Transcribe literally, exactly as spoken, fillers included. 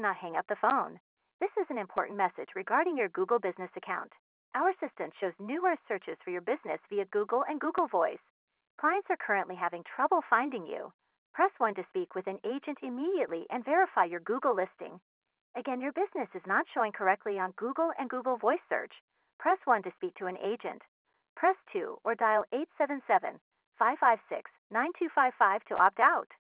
Not hang up the phone. This is an important message regarding your Google Business account. Our assistant shows numerous searches for your business via Google and Google Voice. Clients are currently having trouble finding you. Press one to speak with an agent immediately and verify your Google listing. Again, your business is not showing correctly on Google and Google Voice search. Press one to speak to an agent. Press two or dial eight seven seven, five five six, nine two five five to opt out.